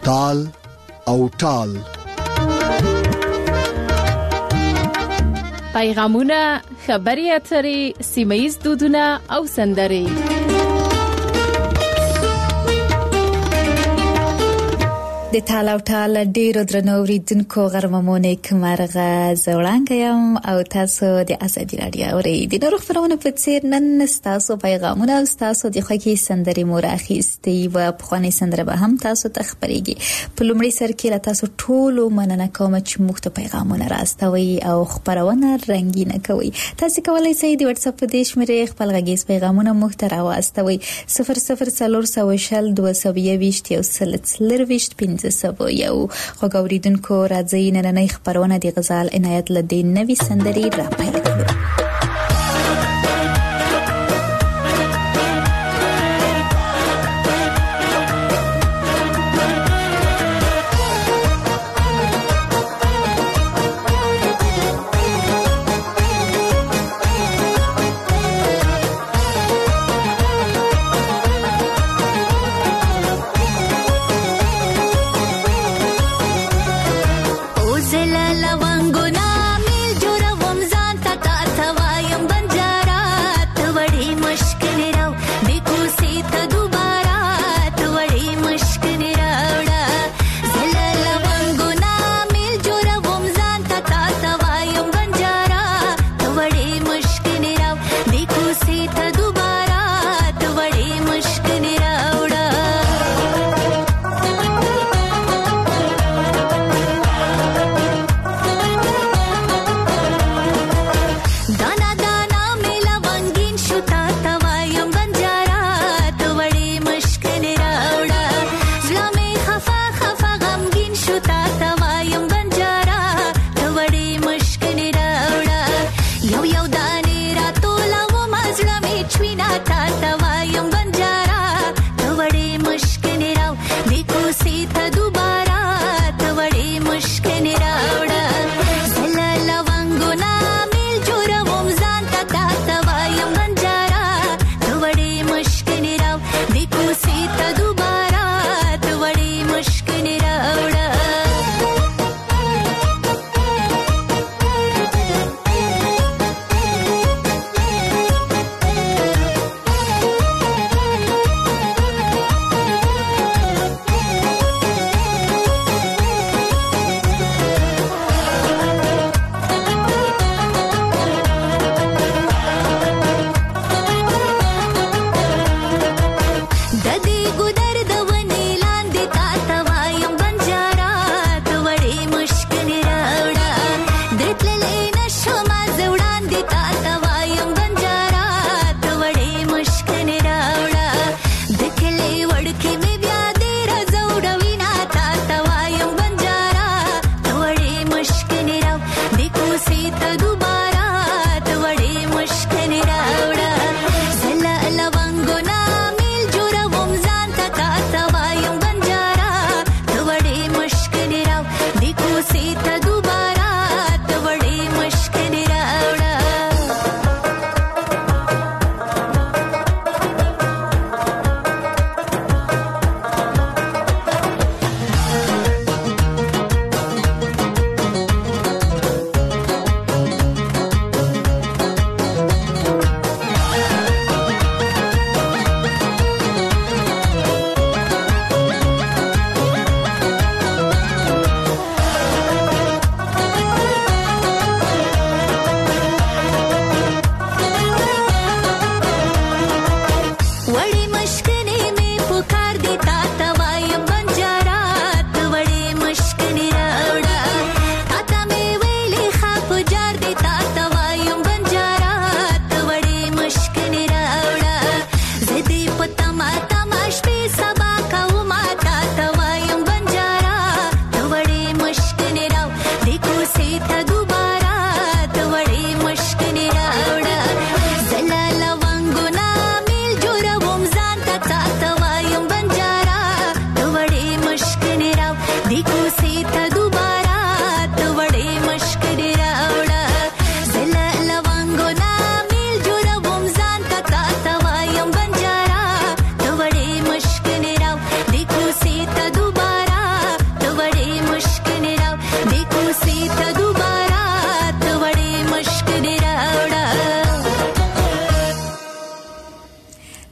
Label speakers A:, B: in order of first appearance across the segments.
A: تال او ټال.
B: پیغامونه، خبري اترې، سیمه‌یز دودونه او سندرې.
C: د تالاو ټال ډیرو درنو اوریدونکو غرممونه کمرغه زوړانګم او تاسو د ازادي رادیو اوریدونکو خبرونه په څیر نن تاسو پیغامونه او تاسو د خوږی سندرې مورخیستي او په خواني سندره به هم تاسو ته خبرېږي. په لومړي سر کې تاسو ټول مننه کوم چې موږ ته پیغامونه راستوي او خبرونه رنگینه کوي. تاسو کولای شئ د واتس اپ په دې شمیرې خپل غږیز پیغامونه موږ ته راوستوي 004022 یو خوګوریدونکو راځي نننۍ خبرونه د غزال عنایت لدین نوې سندرې را پیل کړو.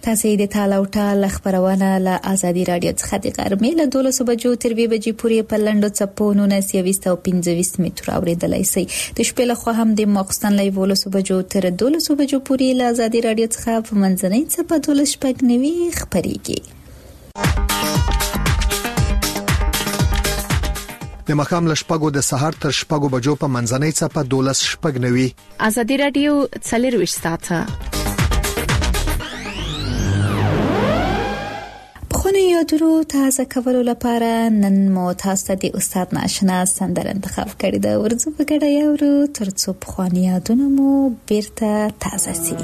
C: تاسو د تاله او ټال خبرونه له آزادي رادیو څخه د غرمې له 12 بجو تر 2 بجې پورې په لنډو څپو 1925 متر اوریدلای شئ. د شپې له خوا هم د ماخستن له 12 بجو تر 12 بجو پورې له آزادي رادیو څخه په منځنۍ څپه 12 خبريږي.
A: د مخام له شپږو د سحر تر شپږو بجو په منځنۍ څپه 12
B: آزادي رادیو 24 ساعته.
C: خونی یادونو تازه کولو لپاره نن مو تاسو د استاد ناشنا سندره انتخاب کړې ده. ورځو په ګډه یورو ترڅو خونی یادونو مو بیرته تازه شي.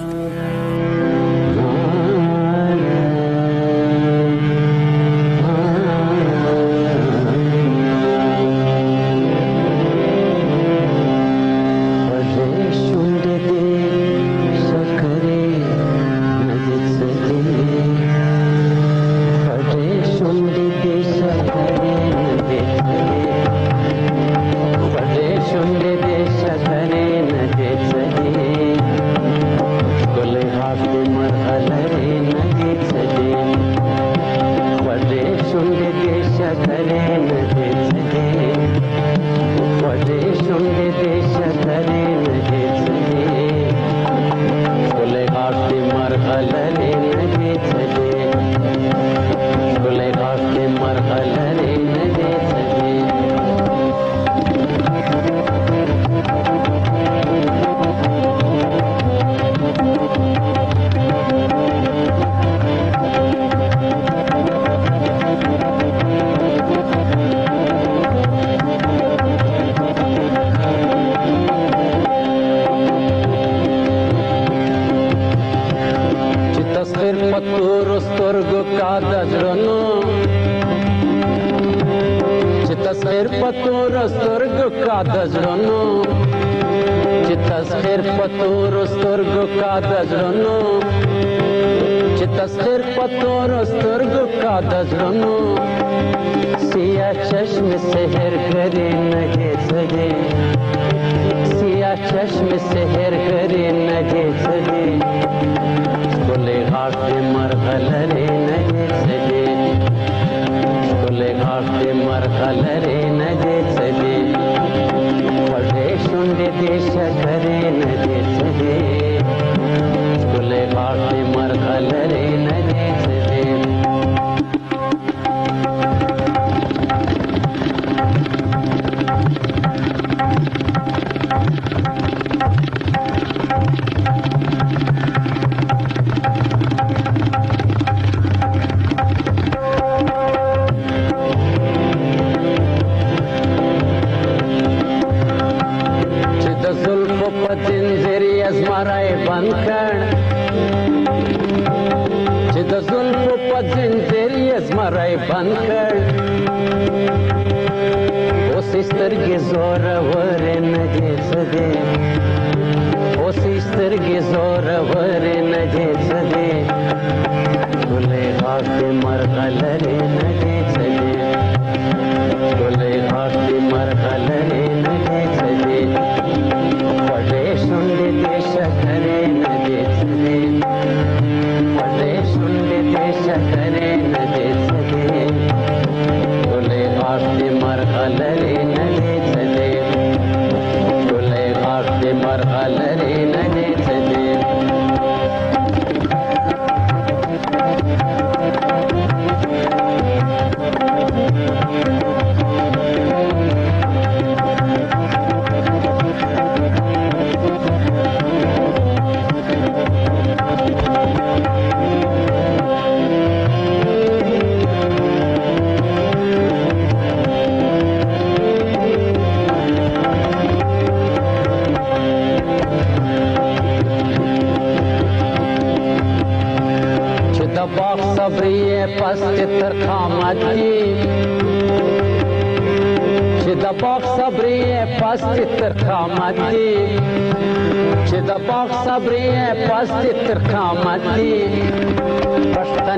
D: چې د باغ صبرې پاستې تر قامت دي پښتنې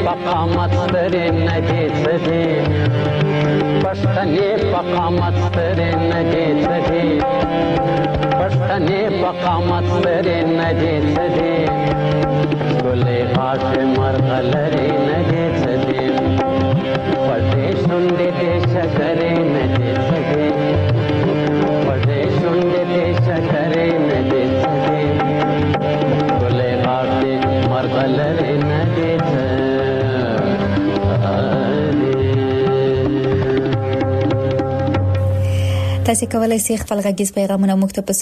D: پقامت سترې نه دې څه دي پښتنې پقامت سترې نه دې څه دي پښتنې پقامت سترې نه دې څه دي ګلې غاښې مرغلرې نه دې څه دي پټې شونډې دې شکرې نه دې څه دي پټې شونډې دې شکرې نه دې څه دي ګلې غاښې مرغلرې نه دې څه دي.
C: تاسو کولای شئ خپل غږیز پیغامونه موږ ته په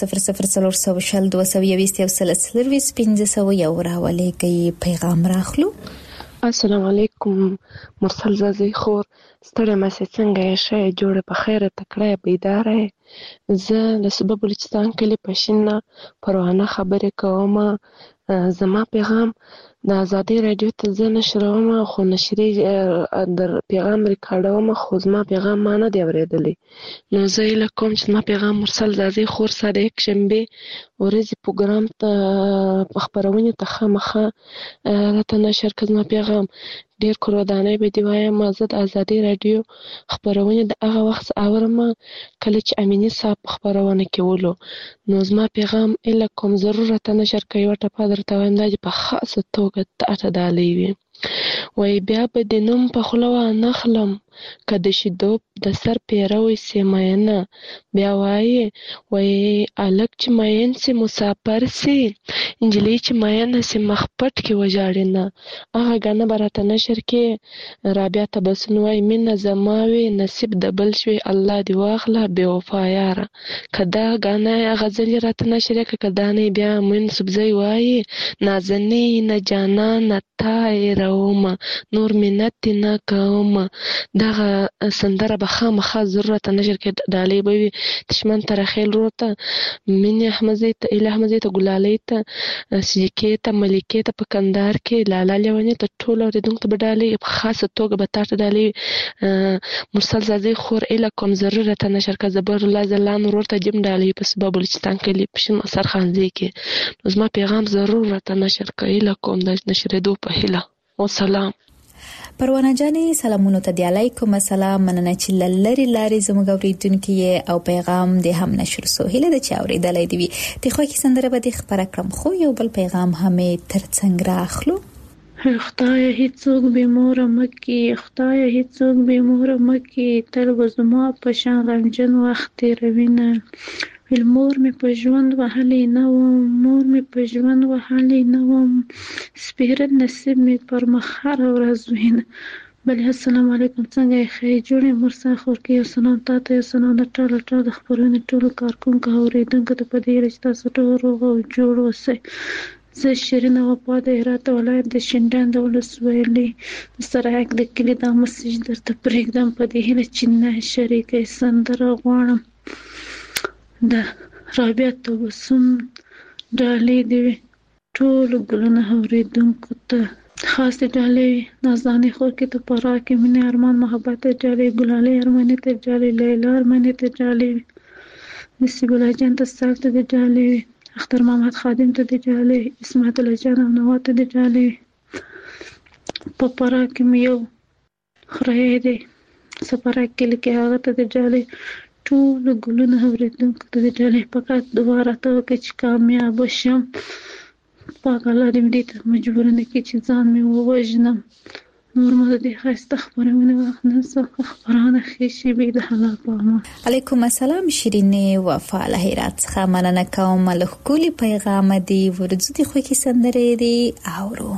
C: 004022201500 راولېږئ. پیغام راخلو.
E: السلام علیکم مرسل زازی خور ستړی مې څنګه یې ښه جوړه په خیره تکړه بیداره زه د سبب بلوچستان کلی پښینا پروانه خبرې کوم. زما پیغام د ازادي رادیو ته زه نشروم خو نشري در پیغام ریکارډوم خو زما پیغام ما نه دی اورېدلی نو زه یې کوم چې زما پیغام مرسل زازی خور سره یک شنبه ورځې پروګرام ته خبرونه ته خامخه راته نشر کړه. زما پیغام ډیر کورودانه به دی وایم زه د ازادي رادیو خبرونه د هغه وخت اورم کله چې امینی صاحب خبرونه کولو نو زما پیغام اله کوم ضرورت نشر کوي ورته پادر ته وایم دا په خاصه توګه ته دالې وي وای بیا به د نوم په خلوا نخلم کده شیدو د سر پیروي سیماینه بیا وای الک چې ماین سي مسافر سي انجلی چې ماین سي مخپټ کې وجاړنه هغه غنه برته نشر کې رابعه تبسن وای من زماوي نصیب د بل شوي الله دی واخله بے وفا یاره کدا غنه غزل راته نشر کې کدا نه بیا من سبزي وای نازنی نه جانا نه تای روما نور منت نه کوم دغه سندره به خامخا ضرورت نشر کې ډالې به دشمن تر خیل روته من احمدزی ته اله احمدزی ته ګلالۍ ته سجکې ته ملکې ته په کندهار کې لالا لیونی ته ټول اوریدونکو ته ډالې په خاصه توګه به تاسو ډالې مرسل زازی خور اله کوم ضرورت نشر کې زبر الله زلان ورته جیم ډالې په سبب بلوچستان کې پښین اثر خانزي کې زما پیغام ضرورت نشر کې اله کوم د نشریدو په هله والسلام.
C: پروانه جانې سلامونه ته دی علیکم السلام مننه چې لری لاري زموږ اوریدونکو او پیغام دې هم نشر سو هله د چاوري دلای دی ته خو کې سندره به دې خبره کړم خو یو بل پیغام همې ترڅنګ راخلو.
F: خدای هیڅوک به مور مکي خدای هیڅوک به مور مکي تل وزما په شان غمجن وخت روینه مور می په ژوند وهلې نه وم مور می په ژوند وهلې نه وم سپیره نصیب می پر مخه ورځ وینه بل السلام علیکم څنګه یې خې جوړې مرسا خور کې یو سلام تاسو یو سلام ټول د خبرونه ټول کارکونکو اوریدونکو ته په دې رښتا تاسو ټول روغ او جوړ اوسئ. زه شیرین وفا د هرات ولایت د شینډان د ولسوالۍ سرایک د کلی د مسجد درته پرېږدم په دې هیله چې نه شریکه سندره غواړم د رابعه تبسم ډالۍ دی ټول ګلونه اوریدونکو ته خاص ډالۍ نازاني خور کې ته پرا کې مینه ارمان محبت ډالۍ ګلالۍ ارماني ته ډالۍ لیلا ارماني ته ډالۍ نصیب الله جان ته سالته ډالۍ اختر محمد خادم ته ډالۍ اسماعیل الله جان او نوات ته ډالۍ په پرا کې یو خره دی سپارا کې لکه هغه ته ډالۍ ټول ګلونه اوریدونکو ته ډالۍ فقط دوباره ته چې کامیاب شم پاک الله دې دې ته مجبور نه کړي چې ځان مې ووژنم نور مو دې خسته خبرونه نه څه خبرونه خېشي به د حلال پامه.
C: علیکم السلام شیرینې وفا له هرات څخه مننه کوم له کلی پیغام دی ورځ دې خو کې سندره دی اورو.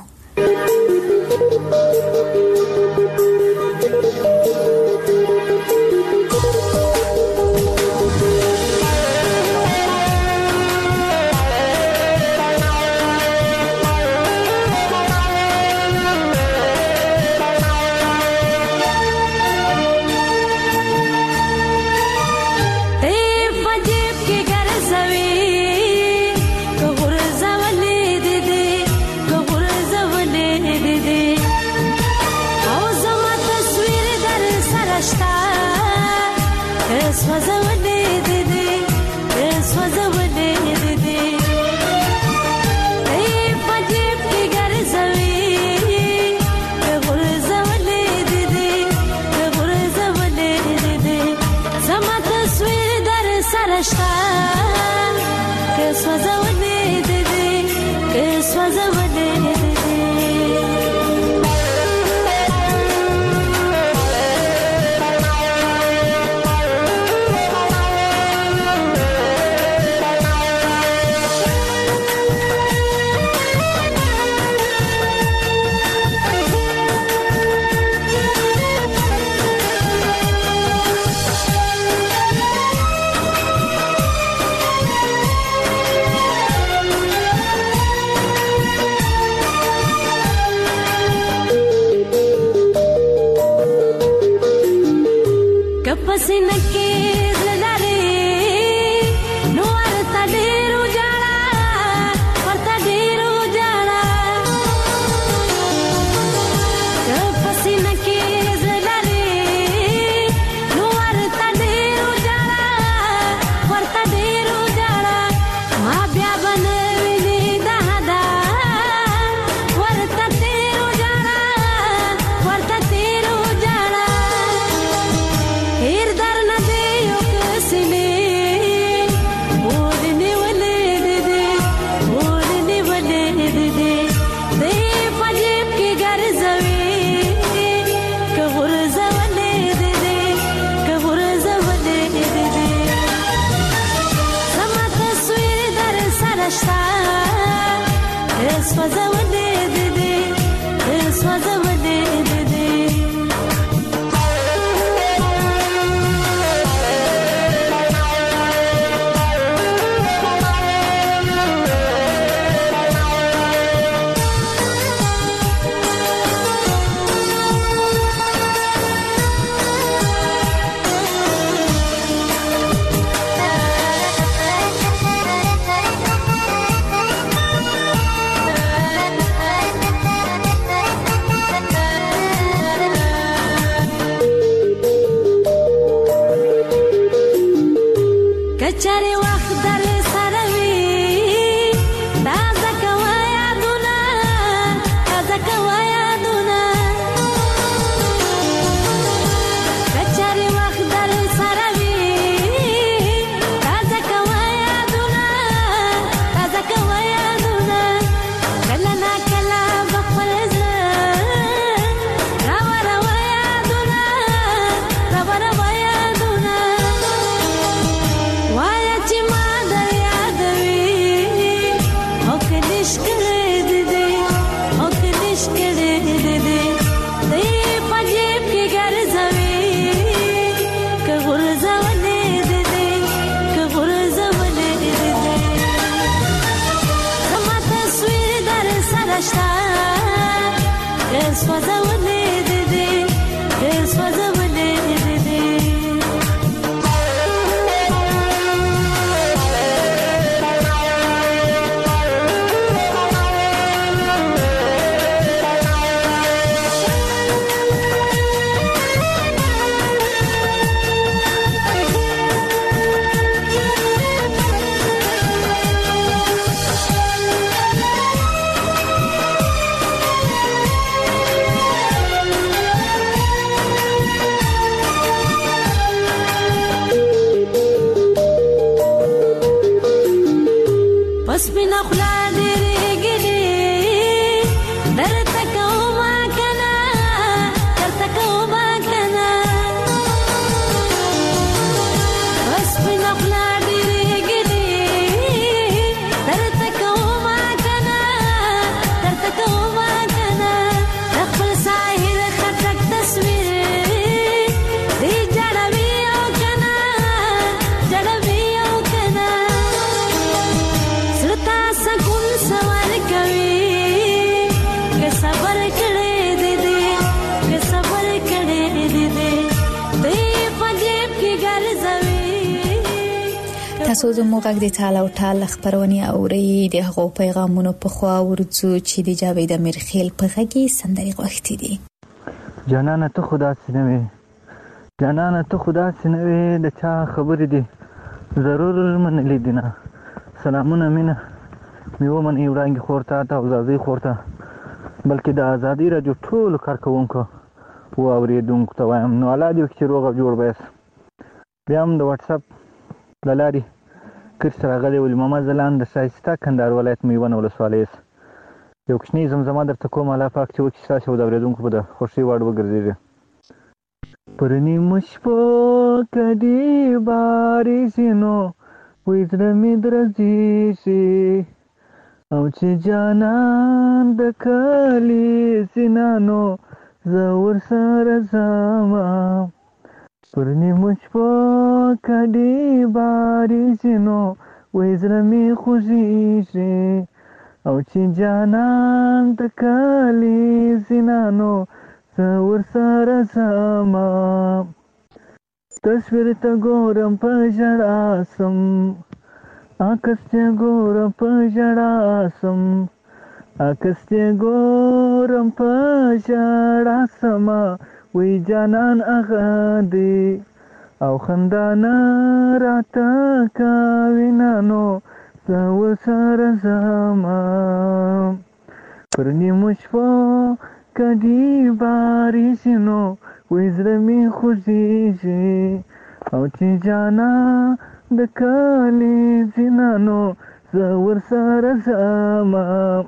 G: دے پسینه کې زلالي نو ورته ډېرو جاړه ورته ډېرو جاړه پسینه کې زلالي نو ورته ډېرو جاړه ورته ډېرو جاړه ما بیا بنویني دهدا ورته تیرو جاړه ورته تیرو جاړه هیر در نه دی یو کسلی ودنی ولید دی ودنی ولید دی دی پجیب کی ګرځوي که غرزه ولید دی که غرزه ولید دی سما تصویر در سره شته اسوځه ولید دی اسوځه ولید دی کچاري وخت در سره وي تازه کوه یادونه تازه کوه یادونه کچاري وخت در سره وي تازه کوه یادونه تازه کوه یادونه کله نا کله به خپل زړه راوروه یادونه راوروه یادونه وایا چې ما در یادوي او کلیش کړی دی او کلیش کړی دی دی پجیب کې ګرځوي که غرزه ولید دی که غرزه ولید دی زما تصویر در سره شته اسوځه ولید دی اسوځه ولید دی پس بنا خلا ډېرې ګلې درته کومه کنه درته کومه کنه پس بنا خلا ډېرې ګلې درته کومه کنه درته کومه کنه د خپل ساحل خټک تصویر دی جړوي او کنه جړوي او کنه سرتا سکون سوال کوي که صبر کړي دي که صبر کړي دي دی پجیب کې ګرځوي
C: تاسو زموږ غږ د ټال او ټال خبرونه اوري د هغو پیغامونو په خوا ورڅو چې د جاوید امیرخیل په غږی سندري غوښتي دي
H: جانانه ته خدا سينوي جانانه ته خدا سينوي د چا خبرې دي ضرور من لیدنه سلامونه مینه میو من ایرانګي خورته تا او زازي خورته بلکې د ازادي راډیو ټول کارکونکو او اوریدونکو ته وایم نو الاده چې روغ جوړ بیس بیا هم د واتس اپ لاري کښ راغلي ول محمد زلان د شایسته کندهار ولایت میوان ولسوالیس یو کښنی زمزمه درته کوم الله پاک چې وکړي تاسو د اوریدونکو په خوشي وړ وګرځي پرنی مشپو کدی بارشینو وې زړه مې درځي شي او چې جانان د کلی سینانو زه ورسره ځمه پرنی مشپو کدی بارشینو وې زړه مې خوږیږي او چې جانان د کلی سینانو زه ورسره ځمه تصویر ته ګورم په ژړا سم عکس ته ګورم په ژړا سم عکس ته ګورم په ژړا سم وی جانان هغه دی او خندانه راته کوینه نو زه ورسره ځمه پر نیمو شپو کدی بارېږي نو وی زړه مې خوږېږي او چې جانا د کلي ځینه نو زه ورسره ځمه.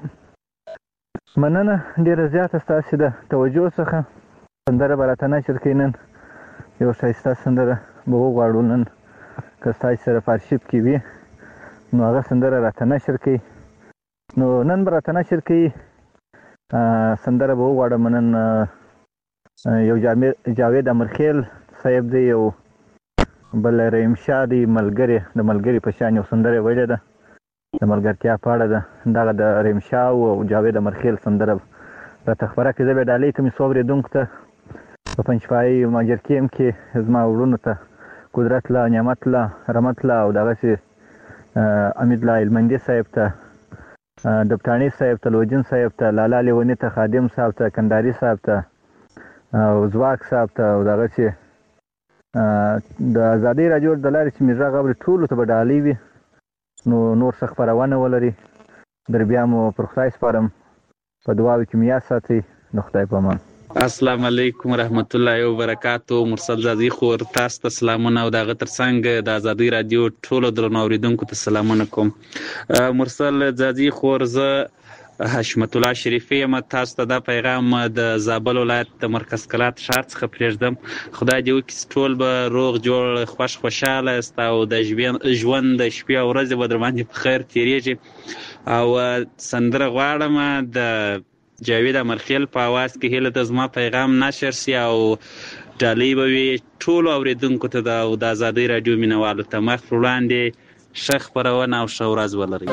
H: مننه ډېره زیاته ستاسې د توجه څخه. سندره به راته نشر کوي نن یو ښایسته سندره به وغواړو نن که ستاسې سره په ارشیف کې وي نو هغه سندره راته نشر کوي. نو نن به راته نشر کوي سندره به وغواړم نن یو جاوید امرخیل صاحب دی یو بل رحیم شاه دی ملګری د ملګري په شان یو سندره ویلې ده د ملګرتیا په اړه ده. دغه د رحیم شاه او جاوید امرخیل سندره راته خپره کړې. زه به ډالۍ کوم څو اورېدونکو ته په پنجپایي ماجرکیم کې زما وروڼو ته قدرت الله نعمت الله رحمت الله او دغسې امید الله هلمندي صاحب ته دبټاني صاحب ته لوجین صاحب ته لالا لیوني ته خادم صاحب ته کنداري صاحب ته او زواک صاحب ته او دغسې د ازادۍ راډیو د لارې چې مې غږ اوري ټولو ته به ډالۍ وي نو نور څه خپرونه ولري. در بیا مو پر خدای سپارم په دعاوو کې مې یاد ساتئ. د خدای په امان.
I: السلام علیکم ورحمت الله وبرکاتو. مرسل زازي خور تاسو ته سلامونه او دغه ترڅنګ د ازادۍ رادیو ټولو درنو اوریدونکو ته سلامونه کوم. مرسل زازي خور زه حشمت الله شریفی یم. تاسو ته دا پیغام د زابل ولایت د مرکز کلات ښار څخه پرېږدم. خدای دې وکړي ټول به روغ جوړ خوشحاله یاست او د ژوند د شپې او ورځې به در باندې په خیر تېرېږي. او سندره غواړم د جاوید امرخیل په اواز کې هیله ده زما پیغام نشر سي او ډالۍ به وي ټولو اورېدونکو ته او د ازادۍ راډیو مینهوالو ته. مخ پر وړاندې ښه خپرونه او ښه ورځ ولرئ.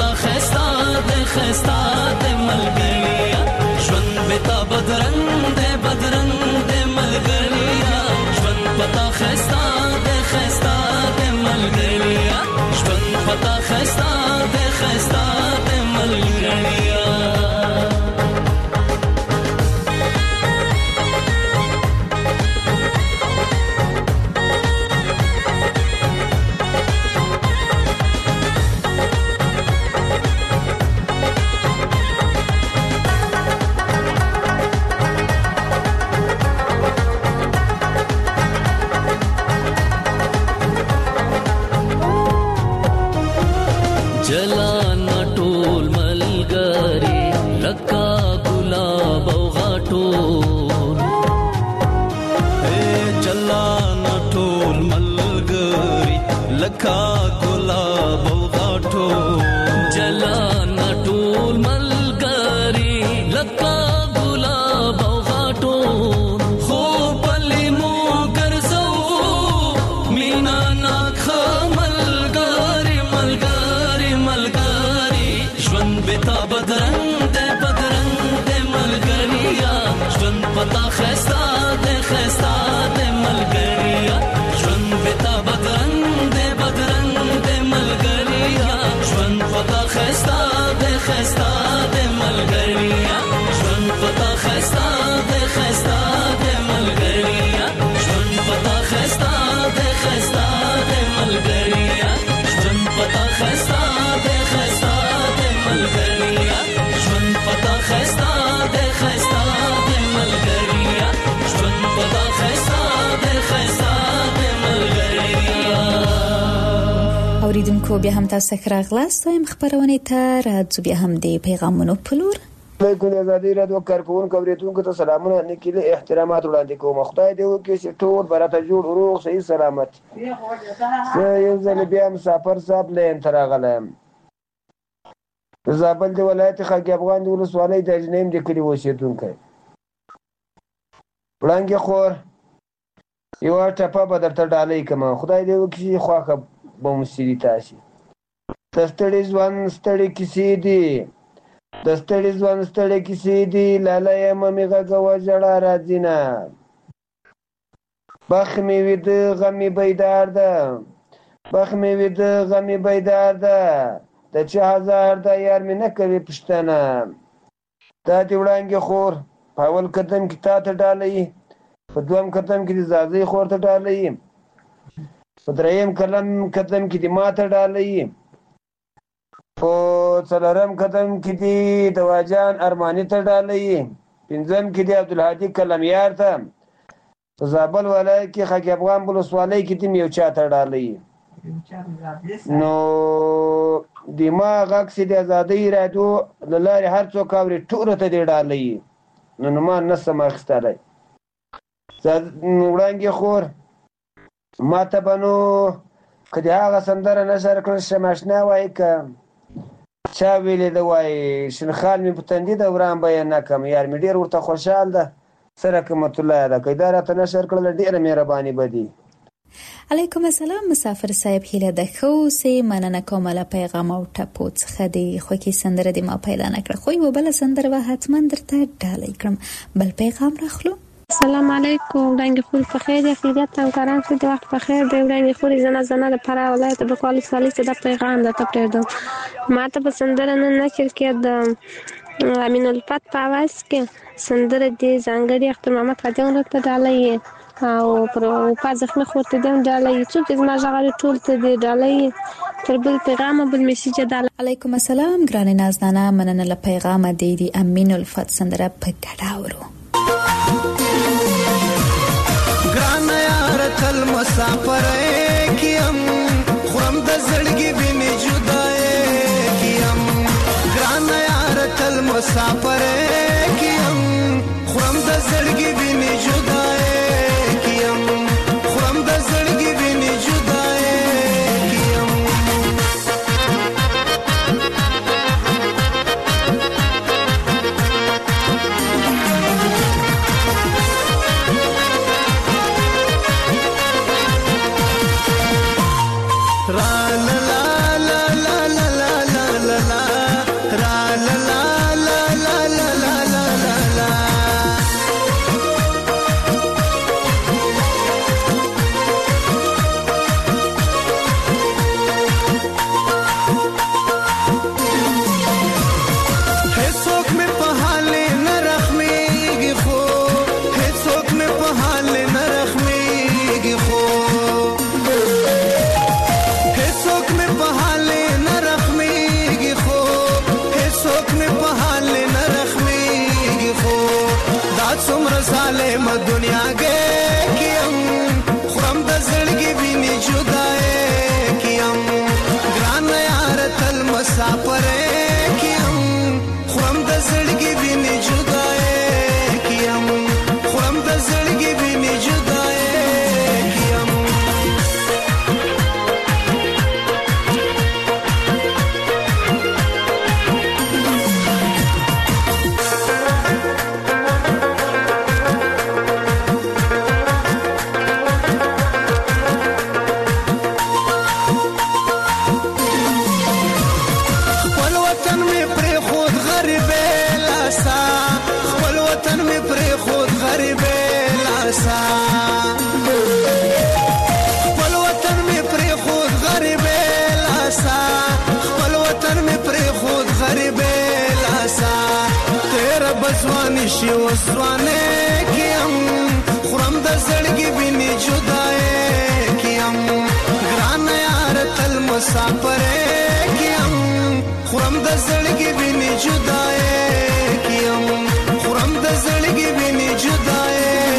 G: پتا خستا د خستا د ملګریا ژوند بتا بدرنګ د ملګریا ژوند پتا خستا د خستا د ملګریا ژوند پتا خستا د ملګریا جلانا ټول ملګری لکه ګلاب او غاټول جلانا ټول ملګری لکه ګلاب او غاټول جلانا ټول ملګری لکه ګلاب او غاټول خو بلې مو ګرځو مینا ناک بتا بدرنګ د ملګریا ژوند پتا خستا د ملګریا ژوند بتا بدرنګ د ملګریا ژوند پتا خستا د ملګریا ژوند پتا خستا د ملګریا ژوند پتا خستا د ملګریا ژوند پتا خستا د ملګریا ژوند پتا خستا د ملګریا ژوند پتا خستا د ملګریا.
C: اوریدونکو بیا هم تاسو ښه راغلاست وایم خبرونه ته راځو بیا هم د پیغامونو په لور.
J: علیکم ازادي رادیو کارکونکو اوریدونکو ته سلامونه نکلي احترامات وړاندې کوم. خدای دې وکړي چې ټول برته جوړ روغ صحیح سلامت. یو ځل بیا مسافر صاحب لین تر غلم د زابل د ولایت خاک افغان د ولسوالۍ د اجنیم د کلي اوسېدونکی وړانګې خور یوه ټپه به درته ډالۍ کړم. خدای دې وکړي خوښه به مو سي تاسې. د ستړي ژوند ستړې کیسې دي د ستړي ژوند ستړې کیسې دي لاله یمه مې غږوه ژړا راځي نه بخ مې ویده غم مې بیدار ده بخ مې ویده غم مې بیدار ده د چه هزار ده یار مې نه کوي پوښتنه. دا دې وړانګې خور په اول قدم کې تا ته ډالۍ په دویم قدم کې د زازۍ خور ته ډالۍ په دریم قدم کې د ما ته ډالۍ په څلورم قدم کې د دواجان ارماني ته ډالۍ پنځم کې د عبدالهادي کلمیار ته په زابل ولایت کې خاک افغان ولسوالۍ کې د یو چا ته ډالۍ. نو د ما غږ چې د ازادۍ راډیو له لارې هر څوک اوري ټولو ته دې ډالۍ نو ما نه سم اخیستلی. وړانګې خور ما ته به نو که د هغه سندره نشر کړل شم اشنا وایي که چا ویلې ده وایي شنخال مې په تندي ده وران به یې نه کړم یار مې ډېر ورته خوشحال ده سره رحمت الله ده که دا راته نشر کړله ډېره مهرباني به دي.
C: علیکم السلام مسافر صاحب هیله ده ښه اوسئ مننه کوم له پیغام او ټپو څخه د خوږې سندره د ما پیدا نه کړه خو یوه بله سندره به حتما درته ډالۍ کړم. بل پیغام راخلو.
E: السلام علیکم وړانګې خورې په خیر یې خیریت همکاران ښه د وخت په خیر دی. وړانګې خورې زنه د فراه ولایت بکوال ولسوالۍ څخه دا پیغام درته پرېږدم. ما ته په سندره نن نشر کې د امین الفت په اواز کې سندره د ځانګړي اختر محمد خادم ورته ډالۍ او پر په زخمه خورته دم ډالۍ څوک چې ما ژغوري ټول ته دی ډالۍ تر بل پیغام بل میسیج ډالۍ.
C: علیکم السلام ګرانه نازنانه مننه له پیغام د امین الفت سندره په ګډا ورو.
K: ګرانه یار تل مسافر کیم خرم د زړګي بینه جدای کیم ګرانه یار تل مسافر کیم خرم د زړګي بینه جدای کیم خرم د زړګي بینه جدای کیم. La la la la la la la la la ظالم دنیا گے کیم خورم د زړګي ویني جدای کیم ګران یار تل مسافر کیم خورم د زړګي ویني جدای کیم خورم د زړګي ویني جدای کیم خپل وطن می پر خود غریب لاسا خپل وطن می پر خود غریب لاسا تیرا بزوانی شی وسوانه کیم خورم د زړګي ویني جدای کیم ګران یار تل مسافر کیم خورم د زړګي ویني جدای کیم خورم د زړګي ویني جدای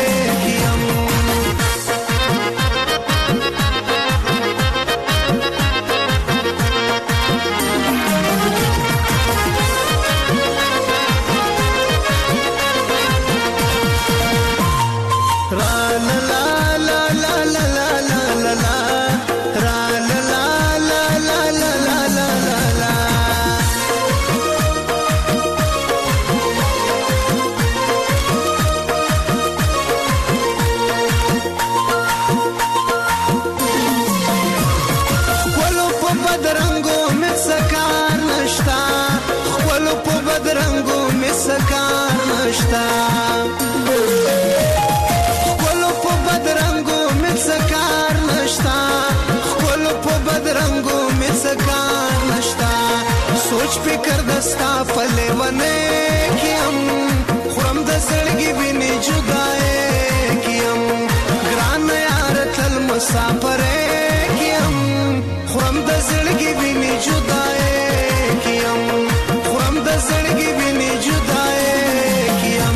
K: सोच फिकर दस्ता फले बने कि हम खुरम दसड़गी भी नहीं जुदाए कि हम ग्रान यार तल मुसाफर कि हम खुरम दसड़गी भी नहीं जुदाए कि हम खुरम दसड़गी भी नहीं जुदाए कि हम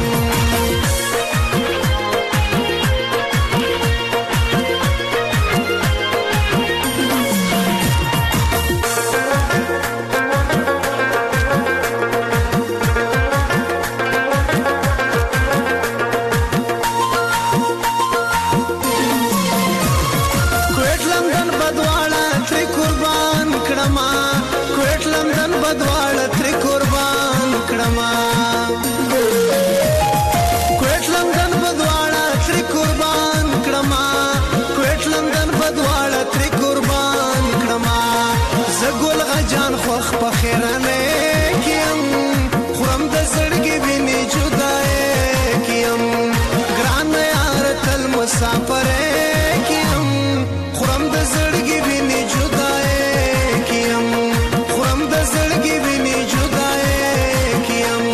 K: جان خوخ پخیرانه کیم خورم د زړګي ویني جدای کیم ګران یار تل مسافر کیم خورم د زړګي ویني جدای کیم خورم د زړګي ویني جدای کیم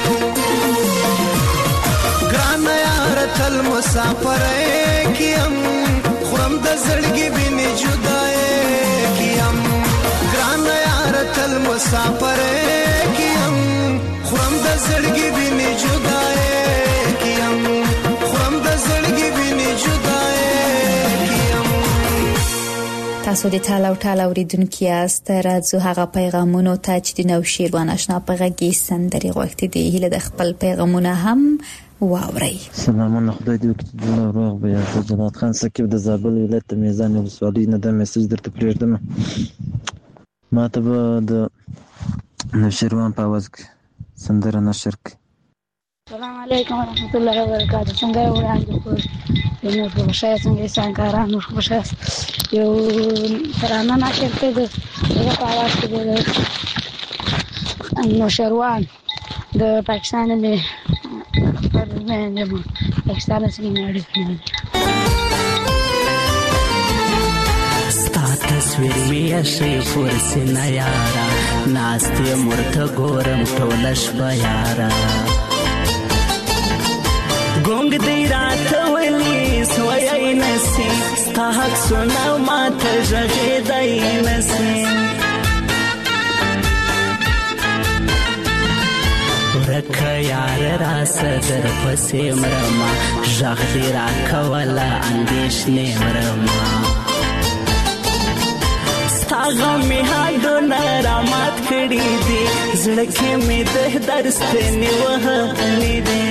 K: ګران یار تل مسافر کیم خورم د زړګي ویني جدای کیم تل مسافر کیم خورم د زړګي ویني جدای کیم خورم د زړګي ویني جدای کیم
C: تاسو د ټاله او ټاله اوریدونکو یاست راځو هغه پیغامونو ته چې د نو شیروان آشنا په غږی سندري غوښتي دي هله د خپل پیغامونه هم واوري.
H: سلامونه خدای دې وکړي د روغ بیا جلات خان سکیب د زابل ولایت میزان ولسوالۍ نه د میسج درته پریږدم ما ته به د نوشیروان په आवाज کې سندره نشر کړي.
F: السلام علیکم ورحمت الله وبرکاته. څنګه وړاندې کوم نو په شای څنګه څنګه نو په شای یو ترانه نشر کړي د په आवाज کې د نوشیروان د پاکستان نه پاکستان سره نړۍ
L: تصویر می شي فرسنه یارا ناستې مرته ګورم ټولش بیارا ګونګ دی راته ولي سوي نسي ستا حق سنا ماته ژغې دی نسي ورکه یار راسه در پسې مرما ژغ دې راکوله اندېښنې مرما ستا غم مې هډونه رامات کړي دي زړه کې مې د درد ستنې وهلې دي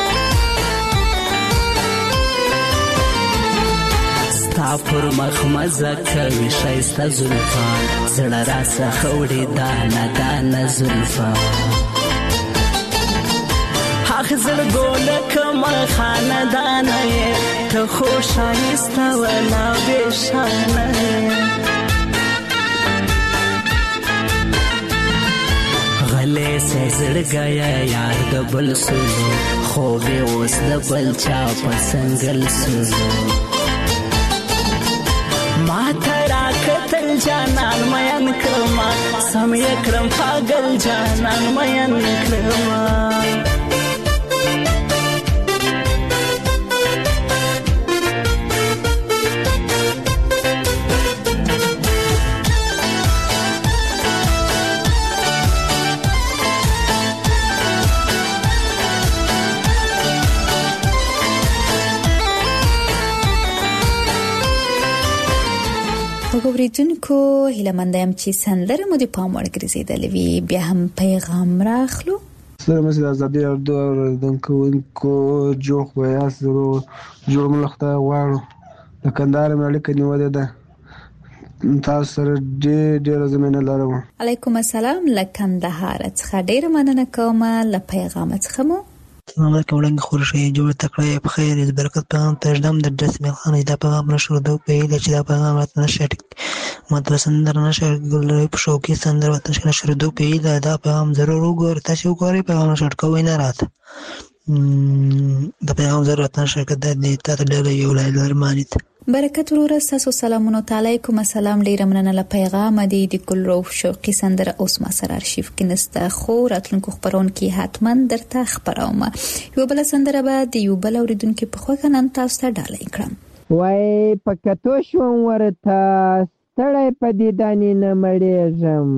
L: ستا پر مخ مزه کوي ښایسته زلفان زړه راڅخه وړي دانه دانه زلفان هغ زړګو لکه خاندانه یې ته خو ښایسته ولا بېشانه یې غلی سې زړګیه یار د بل سولو خوب یې اوس د بل چا په سنګل سولو ما ته راکتل جانان مین کړما سم یې کړم پاگل جانان مین کړما
C: اوریدونکو هیله مند یم چې سندره مو د پام وړ ګرځېدلې وي بیا هم پیغام راخلو
M: سره مې د ازادي راډیو اوریدونکو جوړ ویاست جوړ ملخته غواړو د کندهار مې اړیکه نیولې ده تاسو سره ډېر زمینه لرم
C: علیکم السلام له کندهار څخه ډېره مننه کوم له پیغام څخه مو
N: السلام علیکم وړاندې خورشي جوړ تکړه په خیر د برکت پیغام تجدم د درس میخان دا پیغام نشو د پیل چې دا پیغام راته نشي ماته سندر نشي ګلې په شوکي سندر وته نشي د پیل دا پیغام ضرور وګور تاسو وګورئ پیغام شټ کوی نه راته د پیغام ضرورت نشي کده د تاسو ډېر یو لرمانیت
C: برکت وروره تاسو سلامونه علیکم السلام ډیر مننه له پیغام دی د ګل روح شوقي سندره اوس ما سره ارشیف کې نسته خو راتلونکو خبرون کې حتما درته خبروم یو بل سندره به د یو بل اوریدونکو په خوښه نن تاسو ته ډالۍ کړم
O: وای پکتو شوم ورته ستړی په دې دانې نه مړېږم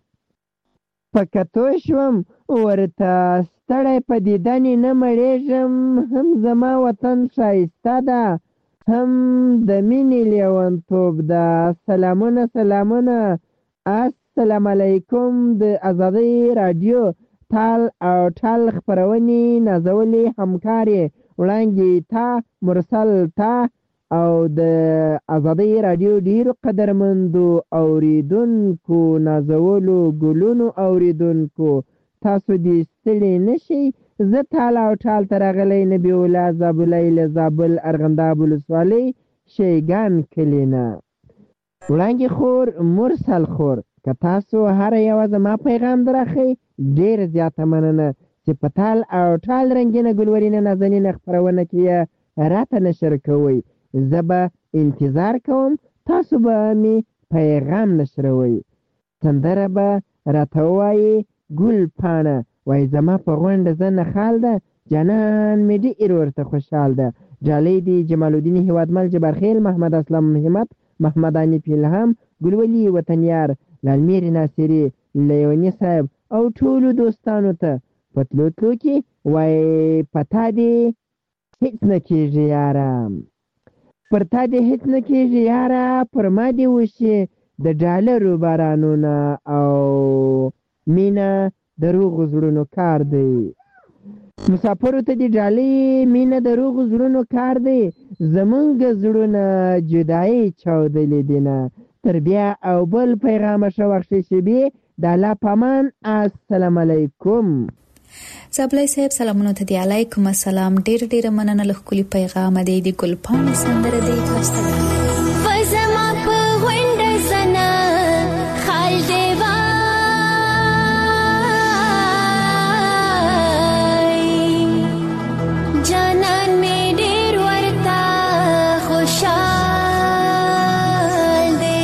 O: پکتو شوم ورته ستړی په دې دانې نه مړېږم هم زما وطن ښایسته ده هم د مینې لیونتوب ده سلامونه السلام علیکم د ازادي رادیو ټال او ټال خبرونې نازولې همکارې وړاندې تا مرسل تا او د ازادي رادیو ډیرو قدرمندو اوریدونکو نازولو ګلونو اوریدونکو تاسو دې ستړي نشئ زه ټال او ټال ترغلی نبی الله زابلیل زابل ارغنداب ولسوالۍ شیګان کلینا وړاندې خور مرسل خور که تاسو هر یو زما پیغام درخی ډیر زیاته مننه چې په ټال او ټال رنگینه ګلورینه نازنینه خبرونه کې راته نشر کوئ زه به انتظار کوم تاسو به می پیغام نشروئ سندره به راته ووایي ګل پاڼه وای زما په غونډه زنه خال ده جانان مې ډېر ورته خوشحال ده جالۍ دی جمال الدین هیوادمل جبرخیل محمد اسلام همت محمد انیف الهام ګلولي وطنیار لالمیر ناصری لیونی صاحب او ټولو دوستانو ته پتلو کې وای پتا دی هیڅ نه کېږي یاره پر تا دی هیڅ نه کېږي یاره پر ما دی وشي د ډالرو بارانونه او مینا دروغ زړونو کار دی مسافرو ته دی ډالۍ مینا دروغ زړونو کار دی زمونږ زړونه جدایي چاودلې دینه تر بیا او بل پیغام شوخشي شبي د الله پامان السلام علیکم
C: زابلای صاحب سلامونه ته دی علیکم السلام ډیر مننه له خولي پیغام دی د ګلپان سندره دی تاسو ته
G: فزما په وینډ زنه خال دی جانان می ډیر ورتا خوشحال دی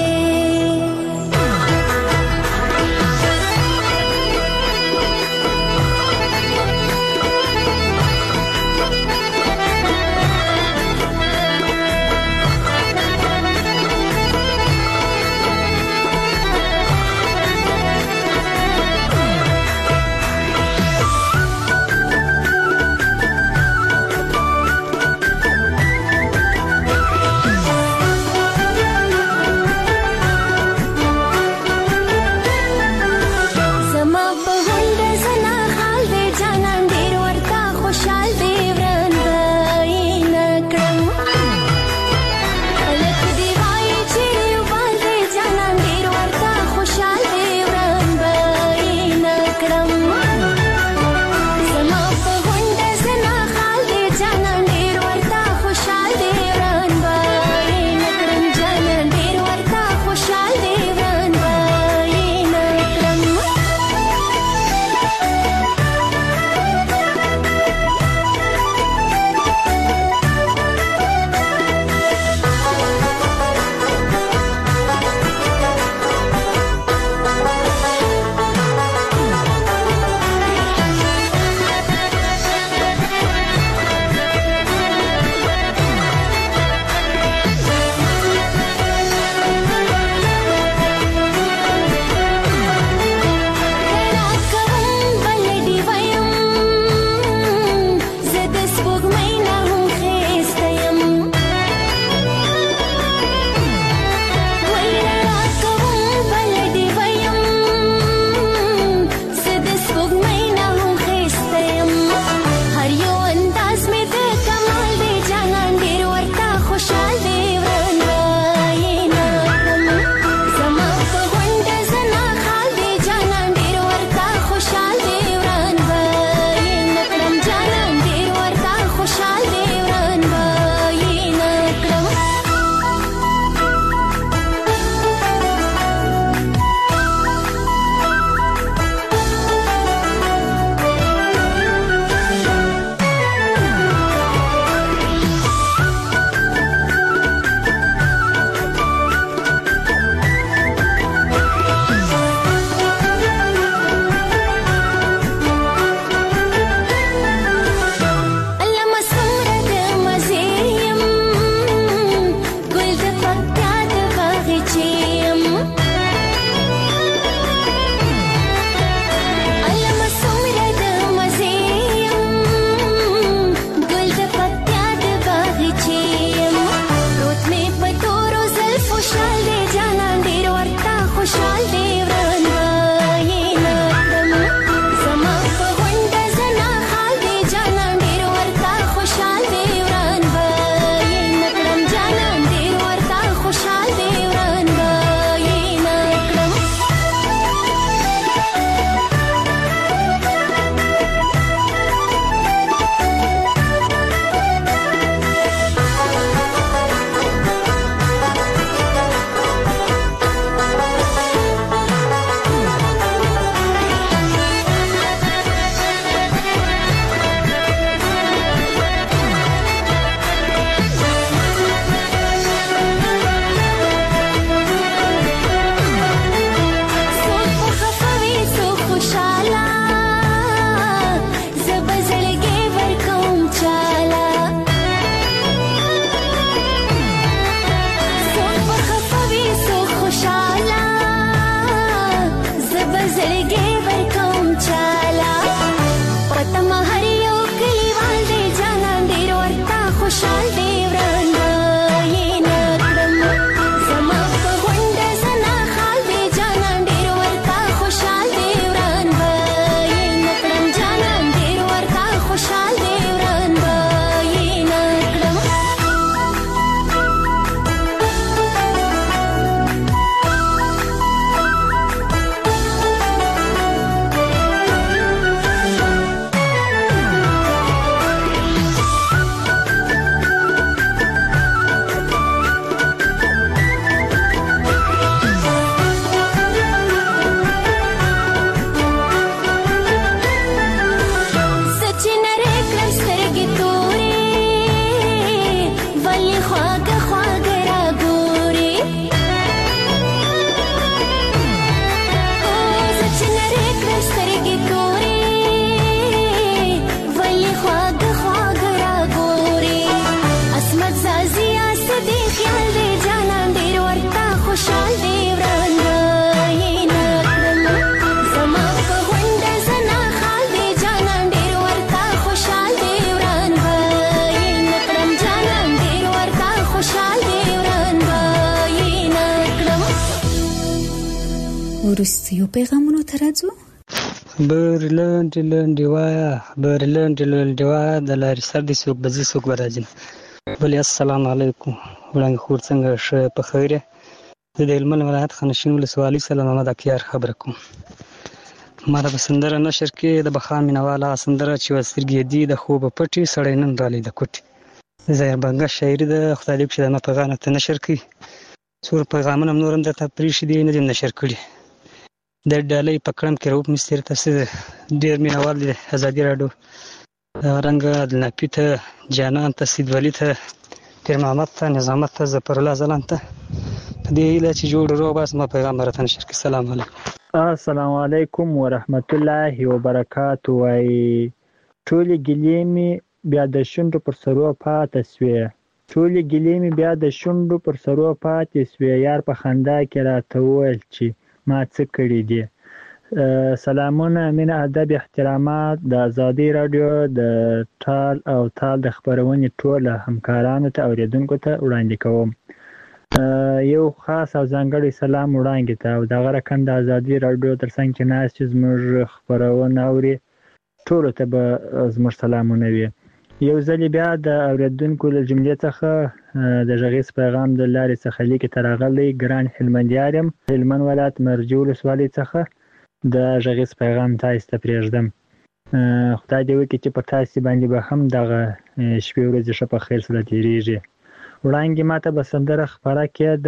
C: رادیو پیغامونو ته راځو.
P: خبر لاندې وایه خبر لاندې وایه د لارې سر دې څوک به ځي څوک به راځي. بلې السلام علیکم وړانګې خور څنګه ښه په خیر یې؟ زه د هلمند ولایت خانشین ولسوالۍ سلام محمد اکیار خبره کوم. ما د په سندره نشر کې د بخا مینهوال هغه سندره چې وه سترګې دي د خوبه پټې سړی نن رالی د کوټې د ظاهر بنګه شاعري ده. خدای دې وکړي چې دا ما پیغام ته نشر کړي. څومره پیغامونه هم نور هم درته پرېښي دي نه دي نشر کړي. د ډالۍ په کړم کې رؤف مستري ته ډېر مینهوال دي ازادي راډیو رنګه عدلناپي ته جانان ته سید ولي ته پیر محمد ته نظامت ته ظفرالله ځلان ته په دې هیله چې جوړ روغ بس ما پیغام راته نشر کړي. السلام علیکم.
Q: السلام علیکم ورحمت الله وبرکاتو. وایي ټولې ګیلې مې بیا د شونډو پر سرو پاتې سوې ټولې ګیلې مې بیا د شونډو پر سرو پاتې سوې یار په خندا کې راته وویل چې ما څه کړي دي. سلامونه مینه ادب احترامات د ازادي راډیو د ټال او تال د خپرونې ټوله همکارانو ته اوریدونکو ته وړاندې کوم. یو خاص او ځانګړی سلام وړاندې ته او دغه رقم د ازادي راډیو تر څنګ چې ناست چې زموږ خپرونه اوري ټولو ته به زموږ سلامونه وي. یو ځل بیا د اوریدونکو له جملې څخه د غږیز پیغام د لارې څخه لیکې ته راغلی ګران هلمندیار یم هلمند ولایت مرجو ولسوالۍ څخه د غږیز پیغام تاسو ته پرېږدم. خدای دې وکړي چې په تاسو باندې به هم دغه شپې ورځې ښه په خیر سره تېرېږي. وړاندې ماته به سندره خپره کړې د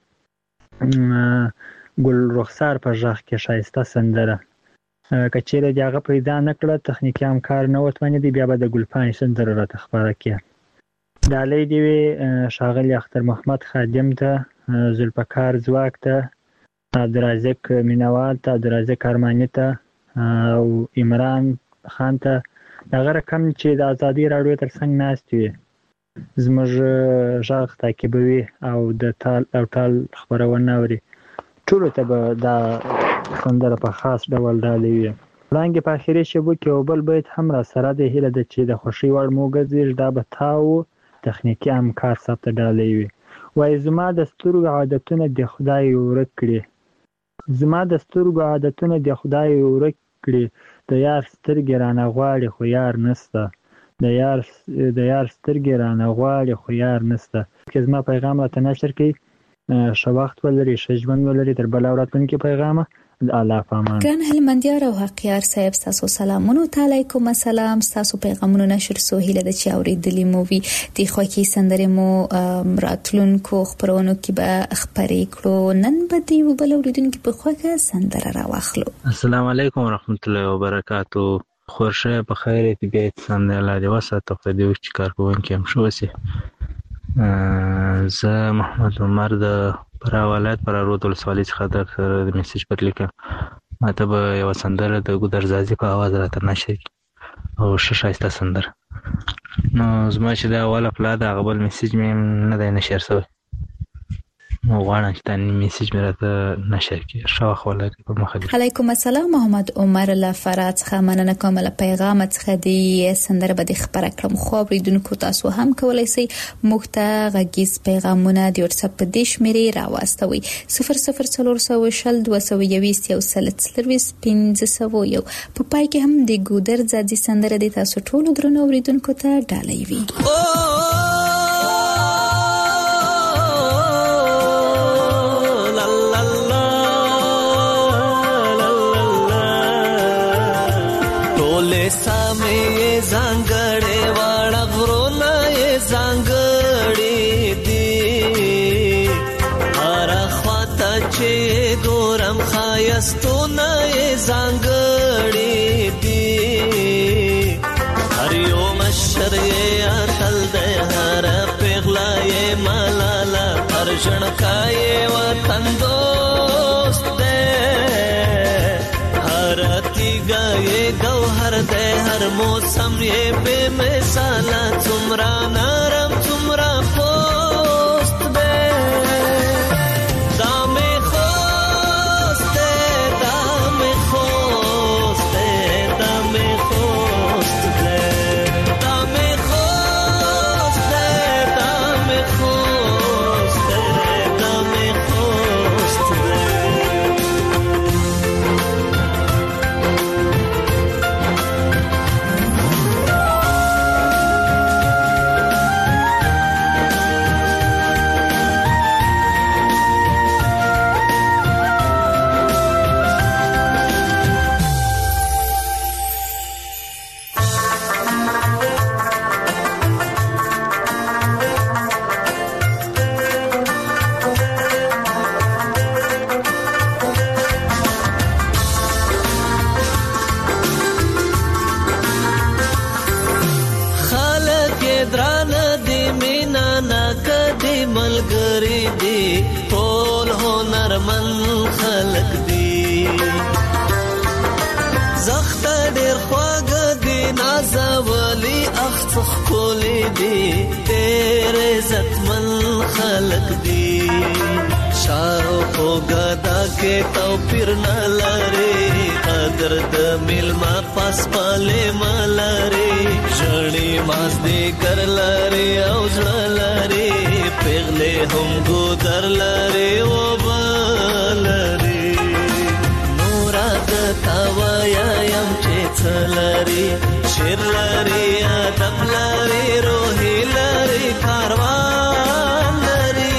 Q: ګل رخسار په غږ کې ښایسته سندره. که چیرې د هغه پیدا نه کړه تخنیکي همکار نه وتوانېدی بیا به د ګلپاڼې سندره راته خپره کړې. ډالۍ دې وي ښاغلي اختر محمد خادم ته ذوالفقار ځواک ته عبدالرازق مینوال ته عبدالرازق ارماني ته او عمران خان ته دغه رقم چې د ازادي راډیو تر څنګ ناست وي زموږ غږ تعقیبوي او د تال او ټال خپرونه اوري ټولو ته به دا سندره په خاص ډول ډالۍ وي. وړاندې په اخري شیبو کې یو بل بیت هم را سره دی هیله ده چې د خوښۍ وړ مو وګرځېږي دا به تا و تخنیکي همکار صاحب ته ډالۍ وي. وایي زما د سترګو عادتونه د خدای ورک کړي زما د سترګو عادتونه د خدای ورک کړي د یار سترګې رانه غواړي خو یار نسته د یار سترګې رانه غواړي خو یار نسته. که زما پیغام راته نشر کړي ښه وخت ولري ښه ژوند ولري تر بله ورځ پیغامه د الله په امان.
C: ګران هلمندیار او حقیار صاحب ستاسو سلامونه علیکم السلام. ستاسو پیغامونه نشر سو هیله ده چې اوریدلی مو وي د خوږی سندرې مو راتلونکو خبرونو کې به خبرې کړو. نن به دی وبل اوریدونکو په خوږه سندره راوخلو.
R: السلام علیکم ورحمت الله وبرکاتو. خورشه په خیر دې بیا څنګه الله دې وساته خو دې چې کار کوونکی هم شو وسی. زه محمد عمر د پرا ولایت پر رود ولسوالۍ څخه د میسج پر لیکم. ماته به یو سندره د ګودرزازي په आवाज راته نشي او ښایسته سندره. نو زما چې دا اوله پلا د هغه بل میسج مې نه دی نشر شوی نو غواړم چې دا میسج مې راته نشر کړي. ښه وخت ولرئ په مخه.
C: علیکم السلام محمد عمر له فرات څخه مننه کوم له پیغام څخه دی سندره به د خبره کړم. خو اوریدونکو تاسو هم کولای شئ موږ ته غږیز پیغامونه د واتس اپ په دې شمیرې راواستوي 00420211501 په پای کې هم د ګودر ځاځي سندره د تاسو ټولو درنو اوریدونکو ته ډالۍ وي.
K: سامې زنګړې واړه غرونه یې زنګړې دي هر خواته چې ګورم ښایستونه یې زنګړې دي هر یو مشر یې اتل دی هر پیغله یې ملاله هر ژړکا یې وطن دوست دی هر تیګه یې گوهر دی هر موسم یې بے مثاله څومره نرم څومره پوست دی دا مې خوست دی دا مې خوست دی دا مې خوست دی دا مې خوست دی دا مې خوست دی دا مې خوست دی
S: ملګری دی ټول هنرمن خلق دی زخت ډیر خواږه دی نازولی اخڅخ کولی دی ډیر عزتمن خلق دی شاو خو گدا کې توپیر نه لري قدر د ملما پاس پاله مالري ژړې ماس دې کر لري او ځړ لري پیغله هم ګودر لري او بالري نورا د تاویا يم چې څلري شیر لري ادب لري روحي لري کاروان لري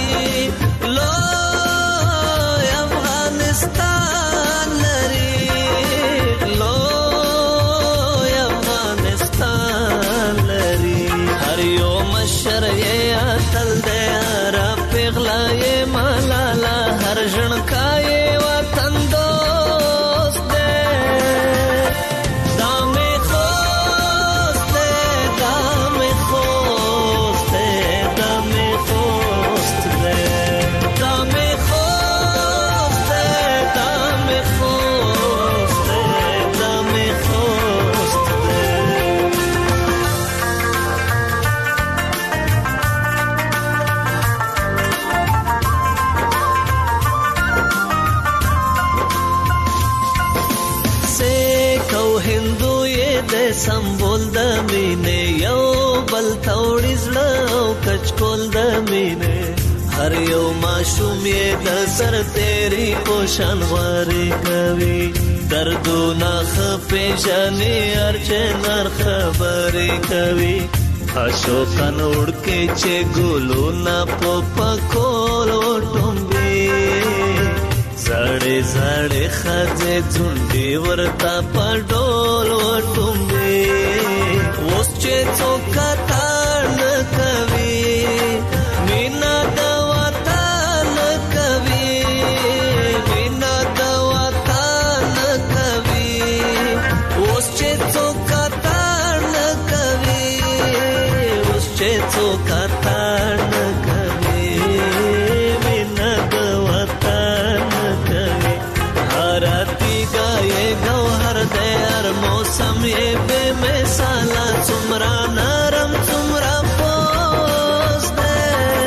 S: سمبول د مینې یو بل توړي زړه او کچکول د مینې هر یو معشوم یې د سر تیری پوشان واري کوي دردونه خپېژنې ارچنار خبرې کوي اشوکن وړکې چې ګلونه په پکول وټومبي زړې زړې خځې ځونډې ورته په ډول وټومبي اوس چې څوک تاړ نه کوي مینا د وطن کوي مینا د وطن کوي اوس چې څوک تاړ نه کوي اوس چې څوک تاړ نه کوي مینا د وطن کوي هرتی گائے گوهر دے هر موسم یې بے مثال څومره نرم څومره پوست دے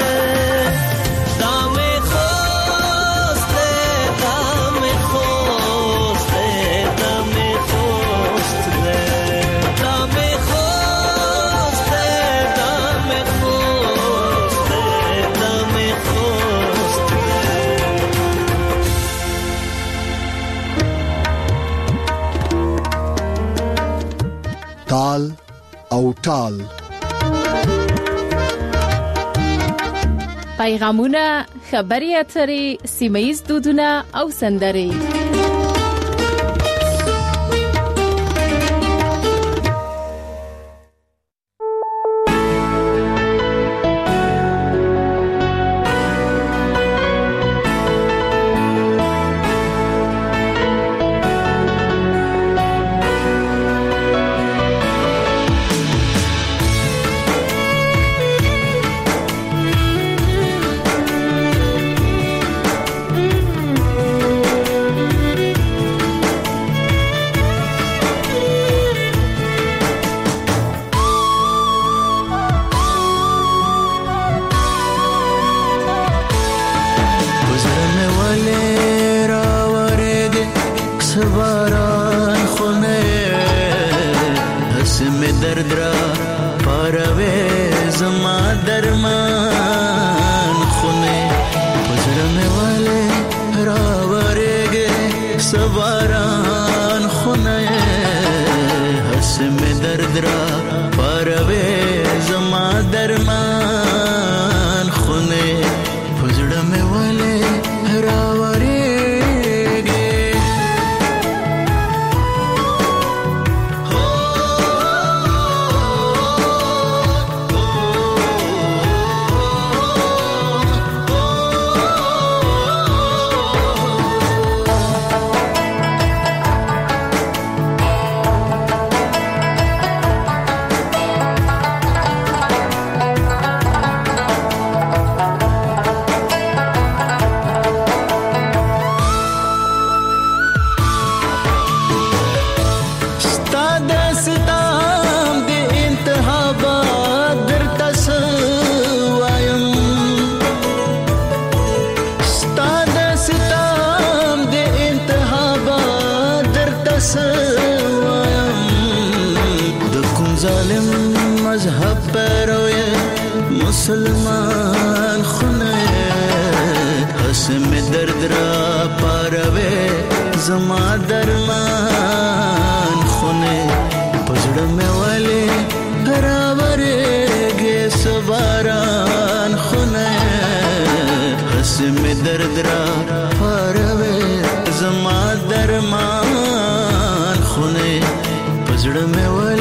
S: دامه خوست دے دامه خوست دے دامه خوست دے دامه خوست دے دامه خوست دے دامه خوست دے
A: تال او ټال
B: پیغامونه خبري اترې سیمایي دودونه او سندرې
L: ستام د انتها با درته څه وایم ستا د ستام د انتها با درته څه وایم د کوم ظالم مذهب پیرو یې مسلمان خونه حسم درد را پاروي زما درمان خونه پزړه مې والي راورېږي سباران خونه حسم درد را پاروي زما درمان خونه پزړه مې